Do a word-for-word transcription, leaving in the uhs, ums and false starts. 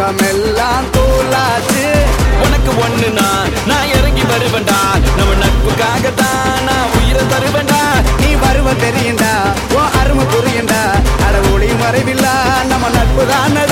முகமெல்லாம் தூளாச்சு. உனக்கு ஒண்ணுனா நான் இறங்கி வருவேண்டா, நம்ம நட்புக்காகத்தான் நான் உயிரை தருவேண்டா. நீ வருவ தெரியுண்டா, ஓ அருமை புரியுண்டா, அட ஒளி மறைவில்லா நம்ம நட்பு தான்.